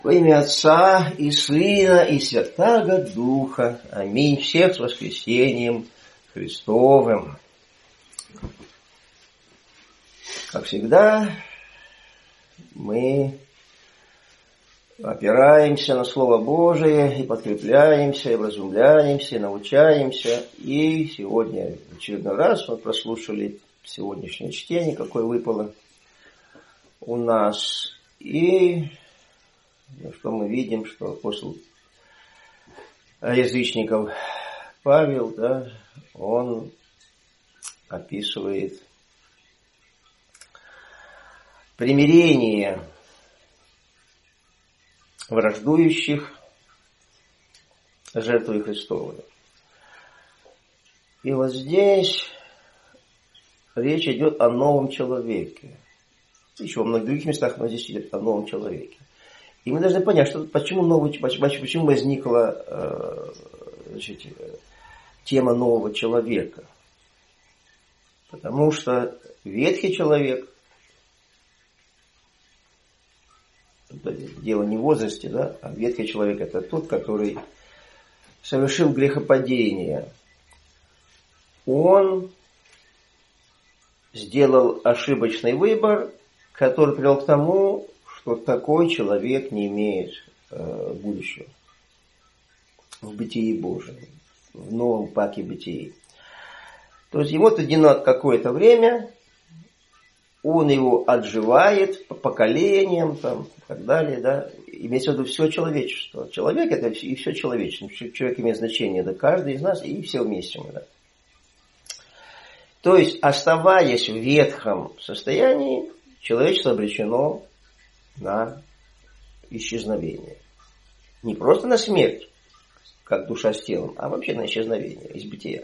Во имя Отца и Сына и Святаго Духа. Аминь. Всех с воскресением Христовым. Как всегда, мы опираемся на Слово Божие и подкрепляемся, и вразумляемся, и научаемся. И сегодня в очередной раз мы прослушали сегодняшнее чтение, какое выпало у нас. И что мы видим, что апостол язычников Павел, он описывает примирение враждующих жертвой Христовой. И вот здесь речь идет о новом человеке. Еще во многих других местах, но здесь идет о новом человеке. И мы должны понять, почему возникла тема нового человека. Потому что ветхий человек, дело не в возрасте, а ветхий человек — это тот, который совершил грехопадение. Он сделал ошибочный выбор, который привел к тому, что такой человек не имеет будущего в бытии Божьем, в новом паке бытии. То есть ему отведено какое-то время, он его отживает по поколениям и так далее, имеется в виду все человечество. Человек — это и все человечество. Человек имеет значение, это каждый из нас и все вместе мы. То есть, оставаясь в ветхом состоянии, человечество обречено на исчезновение. Не просто на смерть, как душа с телом, а вообще на исчезновение из бытия.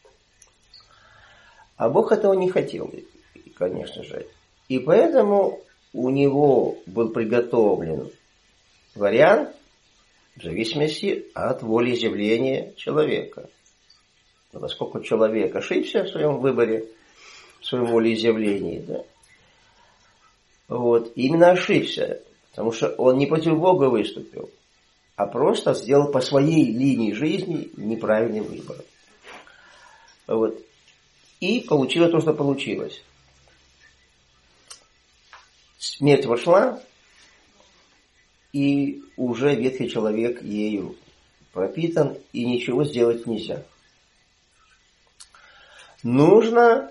А Бог этого не хотел, конечно же. И поэтому у него был приготовлен вариант в зависимости от волеизъявления человека. Но поскольку человек ошибся в своем выборе, в своем волеизъявлении, именно ошибся, потому что он не против Бога выступил, а просто сделал по своей линии жизни неправильный выбор. И получилось то, что получилось. Смерть вошла, и уже ветхий человек ею пропитан, и ничего сделать нельзя. Нужно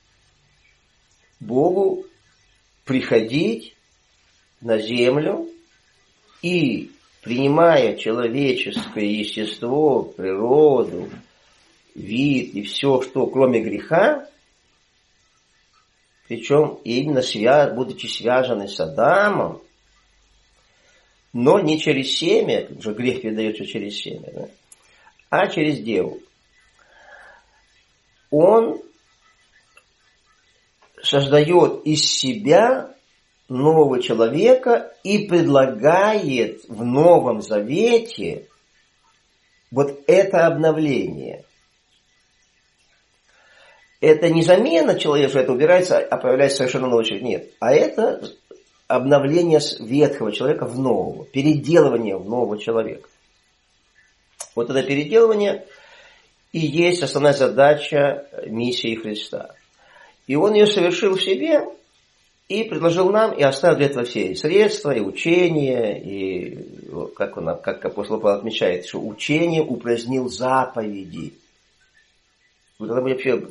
Богу приходить на землю и, принимая человеческое естество, природу, вид и все, что кроме греха, причем именно будучи связаны с Адамом, но не через семя, уже грех передается через семя, а через Деву. Он создает из себя нового человека и предлагает в Новом Завете это обновление. Это не замена человека, что это убирается, а появляется совершенно новый человек. Нет. А это обновление ветхого человека в нового. Переделывание в нового человека. Это переделывание и есть основная задача миссии Христа. И Он ее совершил в себе и предложил нам, и оставил для этого все и средства, и учения, и, как апостол Павел отмечает, что учение упразднил заповеди. Вы тогда вообще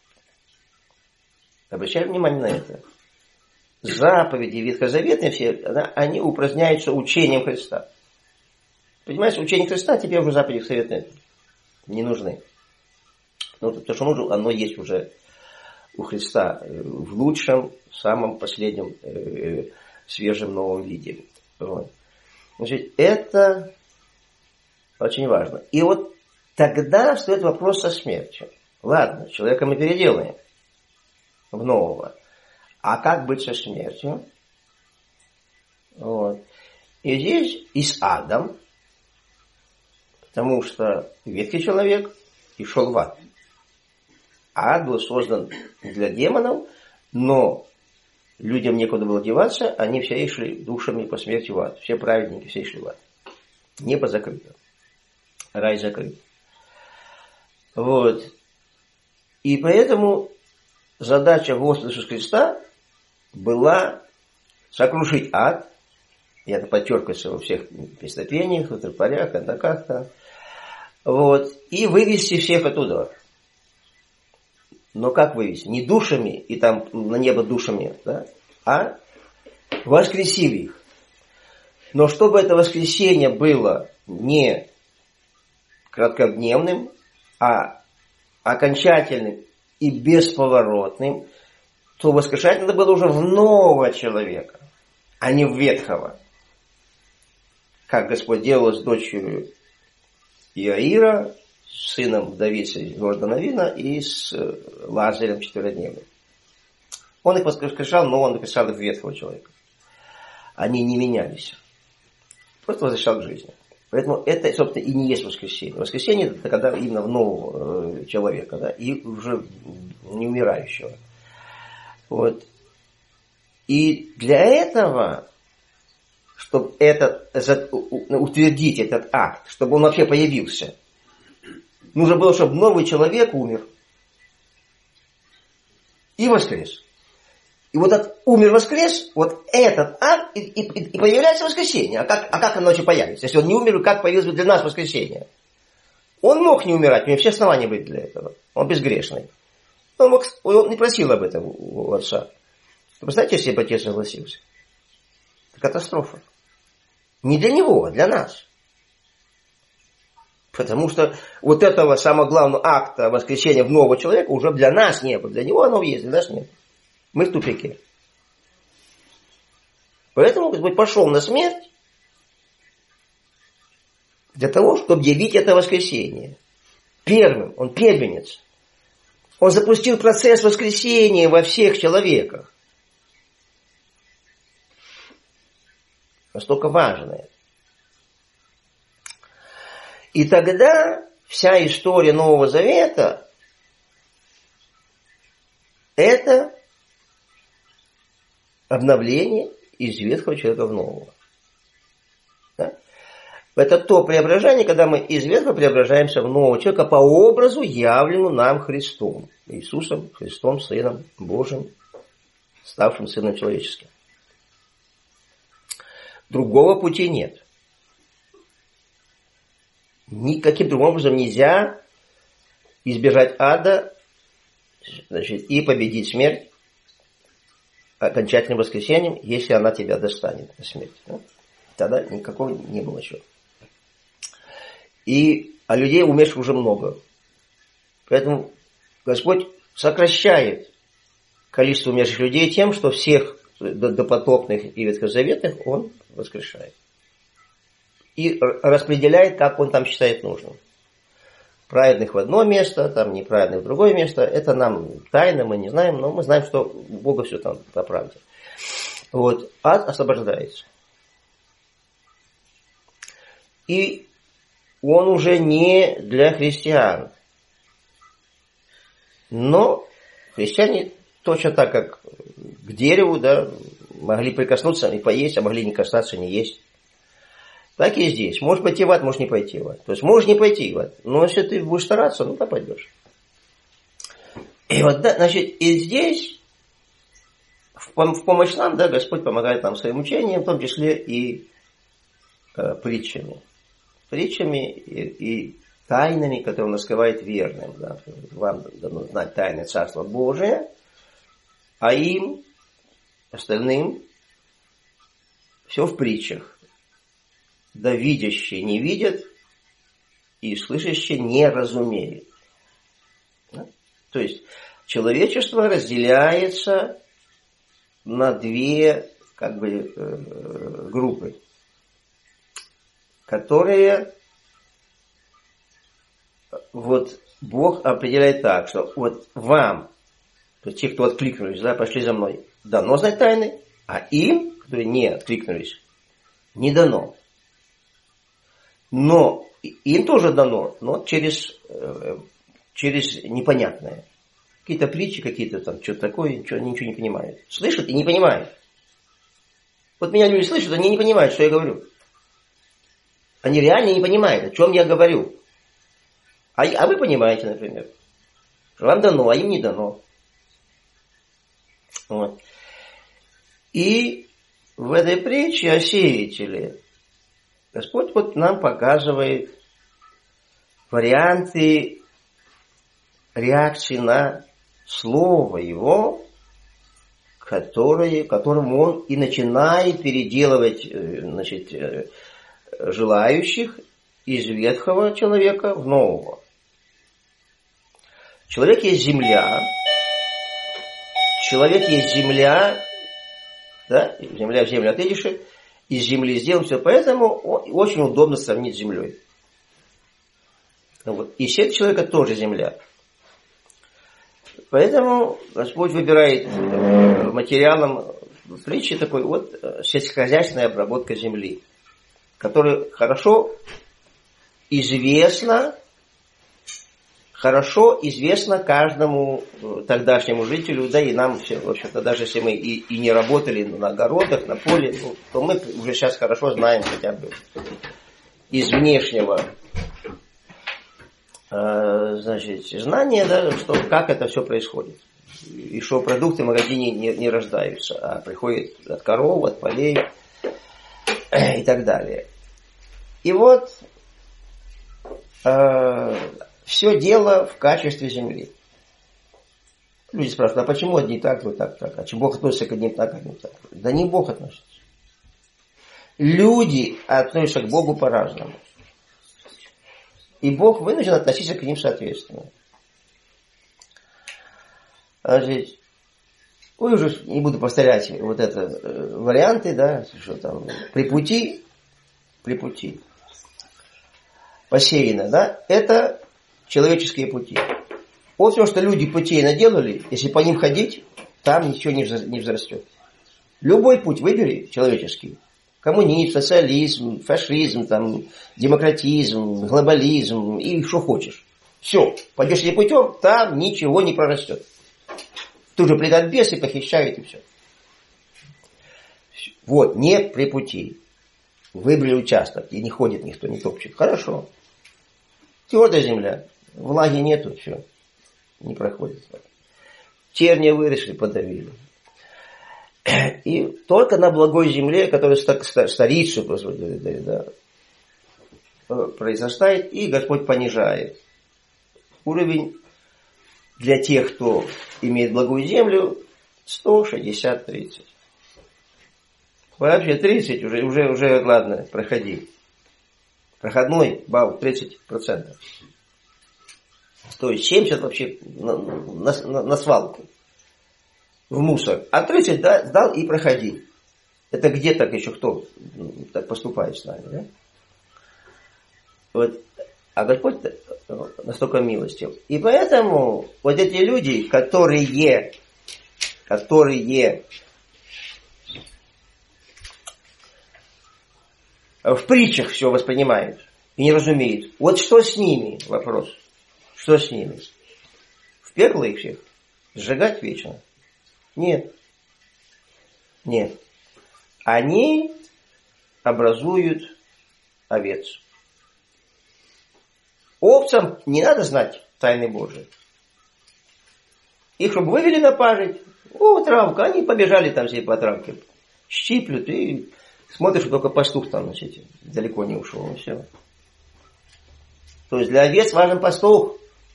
обращаем внимание на это. Заповеди ветхозаветные все, они упраздняются учением Христа. Понимаете, учение Христа теперь уже заповеди советные не нужны. То, что нужно, оно есть уже у Христа в лучшем, самом последнем, свежем новом виде. Значит, это очень важно. И тогда встает вопрос со смертью. Ладно, человека мы переделаем в нового. А как быть со смертью? И здесь и с адом, потому что ветхий человек и шел в ад. Ад был создан для демонов, но людям некуда было деваться, они все шли душами по смерти в ад. Все праведники, все шли в ад. Небо закрыто. Рай закрыт. Вот. И поэтому задача Господа Иисуса Христа была сокрушить ад. И это подчеркивается во всех песнопениях, в тропарях, кандаках. Вот. И вывести всех оттуда. Но как вывести? Не душами, и там на небо душами, да? А воскресив их. Но чтобы это воскресение было не краткодневным, а окончательным и бесповоротным, то воскрешать надо было уже в нового человека, а не в ветхого. Как Господь делал с дочерью Иаира, с сыном вдовицы Иорда Новина и с Лазарем четверодневным. Он их воскрешал, но он написал их в ветхого человека. Они не менялись. Просто возвращал к жизни. Поэтому это, собственно, и не есть воскресение. Воскресение – это когда именно в нового человека, да, и уже не умирающего. Вот. И для этого, чтобы утвердить этот акт, чтобы он вообще появился, нужно было, чтобы новый человек умер и воскрес. И вот этот умер-воскрес, вот этот акт и появляется воскресение. А как оно вообще появится? Если он не умер, как появилось бы для нас воскресение? Он мог не умирать, у него все основания были для этого. Он безгрешный. Он не просил об этом у отца. Вы представляете, если бы отец согласился? Это катастрофа. Не для него, а для нас. Потому что вот этого самого главного акта воскресения в нового человека уже для нас не было. Для него оно есть, для нас нет. Мы в тупике. Поэтому Господь пошел на смерть для того, чтобы явить это воскресение. Первым, он первенец. Он запустил процесс воскресения во всех человеках. Настолько важное. И тогда вся история Нового Завета это обновление из ветхого человека в нового. Да? Это то преображение, когда мы из ветхого преображаемся в нового человека по образу, явленному нам Христом. Иисусом Христом, Сыном Божьим, ставшим Сыном Человеческим. Другого пути нет. Никаким другим образом нельзя избежать ада, значит, и победить смерть окончательным воскресением, если она тебя достанет на смерть. Да? Тогда никакого не было еще. А людей умерших уже много. Поэтому Господь сокращает количество умерших людей тем, что всех допотопных и ветхозаветных Он воскрешает. И распределяет, как Он там считает нужным. Праведных в одно место, там неправедных в другое место. Это нам тайна, мы не знаем, но мы знаем, что у Бога все там по правде. Вот. Ад освобождается. И он уже не для христиан. Но христиане точно так, как к дереву, да, могли прикоснуться и поесть, а могли не касаться, не есть. Так и здесь. Можешь пойти в ад, можешь не пойти в ад. То есть можешь не пойти в ад. Но если ты будешь стараться, ну то пойдешь. И вот, да, значит, и здесь в помощь нам, да, Господь помогает нам своим учением, в том числе и притчами. Притчами и тайнами, которые Он раскрывает верным. Да. Вам дано знать тайны Царства Божия, а им, остальным, все в притчах. Да видящие не видят, и слышащие не разумеют. Да? То есть человечество разделяется на две группы, которые вот Бог определяет так, что вот вам, то есть те, кто откликнулись, да, пошли за мной, дано знать тайны, а им, которые не откликнулись, не дано. Но им тоже дано, но через непонятное. какие-то притчи, какие-то там, что-то такое, ничего не понимают. Слышат и не понимают. Вот меня люди слышат, они не понимают, что я говорю. Они реально не понимают, о чем я говорю. А вы понимаете, например. Вам дано, а им не дано. Вот. И в этой притче о сеятеле Господь вот нам показывает варианты реакции на Слово Его, которым Он и начинает переделывать, значит, желающих из ветхого человека в нового. Человек есть земля, да, земля в землю отъедешь, из земли сделан все, поэтому очень удобно сравнить с землей. Вот. И сердце человека тоже земля. Поэтому Господь выбирает материалом притчи такой вот сельскохозяйственная обработка земли, которая хорошо известна каждому тогдашнему жителю, да и нам все, в общем-то, даже если мы и не работали на огородах, на поле, то мы уже сейчас хорошо знаем хотя бы из внешнего, значит, знания, да, что, как это все происходит. И что продукты в магазине не рождаются, а приходят от коров, от полей и так далее. И вот все дело в качестве земли. Люди спрашивают, а почему одни так, вот так, так? А почему Бог относится к одним так, к одним так? Да не Бог относится. Люди относятся к Богу по-разному. И Бог вынужден относиться к ним соответственно. Значит, ой, уже не буду повторять вот это варианты, да, что там при пути посеяно, да, это человеческие пути. Вот все, что люди путей наделали, если по ним ходить, там ничего не взрастет. Любой путь выбери человеческий. Коммунизм, социализм, фашизм, там, демократизм, глобализм и что хочешь. Все, пойдешь этим путем, там ничего не прорастет. Тут же придут бесы, похищают и все. Вот, не при пути. Выбрали участок, и не ходит никто, не топчет. Хорошо. Твердая земля, влаги нету, все, не проходит. Терния выросли, подавили. И только на благой земле, которая старицу да, произрастает, и Господь понижает уровень для тех, кто имеет благую землю, 160-30. Вообще 30 уже ладно, проходи. Проходной балл 30%. То есть 70 вообще на свалку. В мусор. А 30 дал и проходи. Это где так еще кто так поступает с нами, да? Вот. А Господь настолько милостив. И поэтому вот эти люди, которые в притчах все воспринимают и не разумеют. Вот что с ними? Вопрос. Что с ними? В пекло их всех? Сжигать вечно? Нет. Нет. Они образуют овец. Овцам не надо знать тайны Божии. Их, чтобы вывели на пажить, травка, они побежали там все по травке. Щиплют и смотришь, только пастух там, значит, далеко не ушел. И все. То есть для овец важен пастух.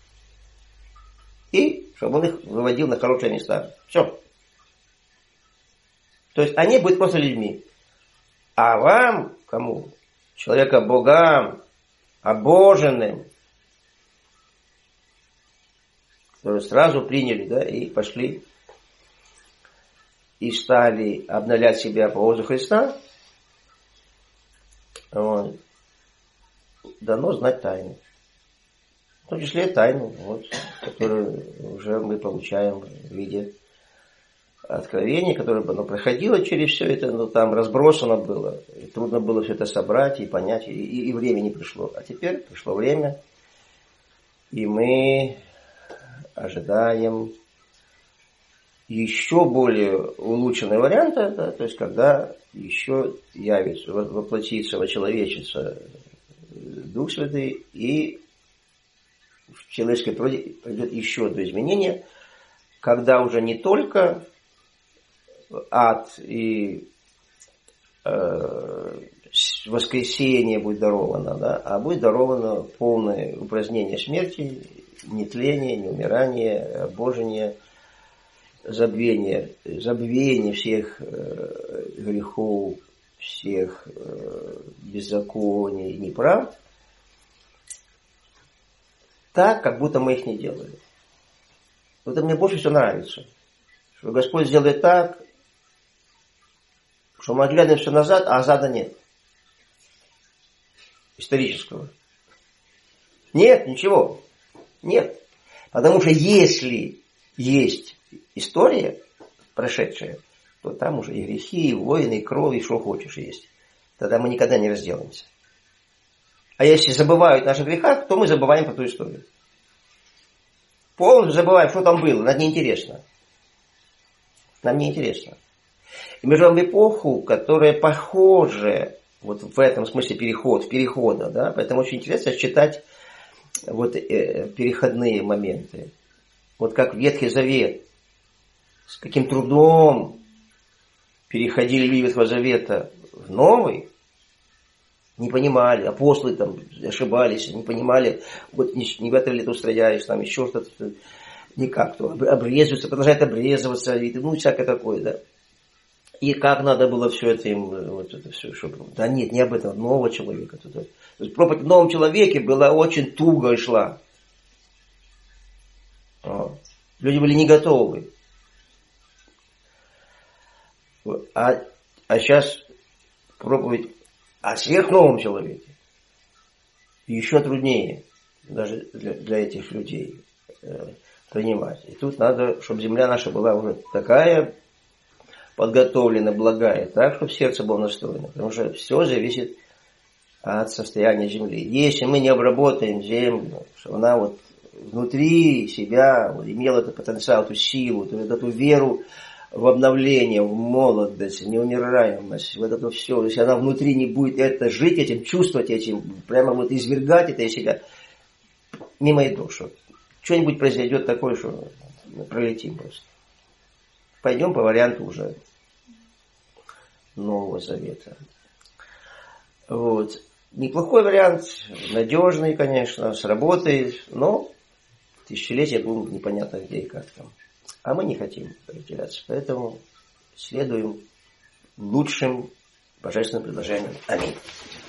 И чтобы он их выводил на хорошие места. Все. То есть они будут просто людьми. А вам, кому? Человека богам, обоженным, которые сразу приняли, да, и пошли и стали обновлять себя по образу Христа, вот, дано знать тайну. В том числе тайну, вот, которую уже мы получаем в виде откровения, которое проходило через все это, но там разбросано было. И трудно было все это собрать и понять, и время не пришло. А теперь пришло время, и мы ожидаем еще более улучшенный вариант, да, то есть когда еще явится, воплотится, вочеловечится Дух Святый, и в человеческой природе пройдет еще одно изменение, когда уже не только ад и воскресение будет даровано, да, а будет даровано полное упразднение смерти, нетление, неумирание, обожение, забвение всех грехов, всех беззаконий, неправд, так, как будто мы их не делали. Вот это мне больше всего нравится, что Господь сделает так, что мы оглядываемся назад, а назада нет. Исторического. Нет, ничего. Нет. Потому что если есть история прошедшая, то там уже и грехи, и войны, и кровь, и что хочешь есть. Тогда мы никогда не разделаемся. А если забывают о наших грехах, то мы забываем про ту историю. Полностью забываем, что там было. Нам неинтересно. Нам неинтересно. И мы живем в эпоху, которая похожа вот в этом смысле перехода, да? Поэтому очень интересно читать вот переходные моменты. Вот как Ветхий Завет, с каким трудом переходили люди Ветхого Завета в Новый, не понимали, апостолы там ошибались, не понимали, вот не в это ли ты устрояешь, там еще что-то, никак, то обрезываются, продолжают обрезываться, и всякое такое, да. И как надо было все это им, вот это все, чтобы... Да нет, не об этом, нового человека. То есть проповедь в новом человеке была очень туго и шла. Люди были не готовы. А сейчас проповедь о сверхновом человеке еще труднее даже для этих людей принимать. И тут надо, чтобы земля наша была уже такая подготовлена, благая, так, чтобы сердце было настроено. Потому что все зависит от состояния земли. Если мы не обработаем землю, чтобы она вот внутри себя вот, имела этот потенциал, эту силу, эту веру в обновление, в молодость, неумираемость, вот это все. Если она внутри не будет это жить этим, чувствовать этим, прямо вот извергать это из себя, мимо и душу. Что-нибудь произойдет такое, что пролетим просто. Пойдем по варианту уже Нового Завета. Вот. Неплохой вариант, надежный, конечно, сработает, но тысячелетия будут непонятно где и как там. А мы не хотим разделяться, поэтому следуем лучшим божественным предложениям. Аминь.